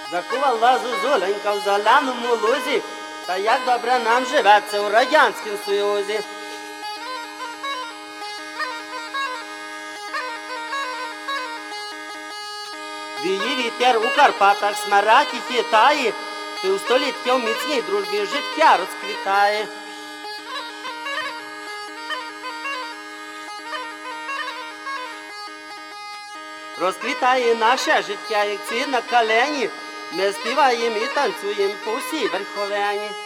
Закувала зозуленька в зеленому лузі, та як добре нам живеться у Радянському Союзі. Віє вітер у Карпатах, смереки хитає, півстоліття в міцній дружбі життя розквітає. Розквітає наше життя, як цвіт на калені, ми співаємо і танцюємо по всій Верховині.